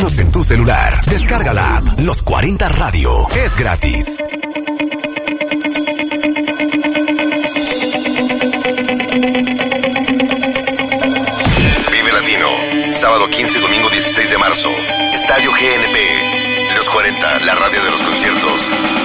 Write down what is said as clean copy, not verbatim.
Escúchanos en tu celular. Descarga la app Los 40 Radio. Es gratis. Vive Latino. Sábado 15 y domingo 16 de marzo. Estadio GNP. Los 40, la radio de los conciertos.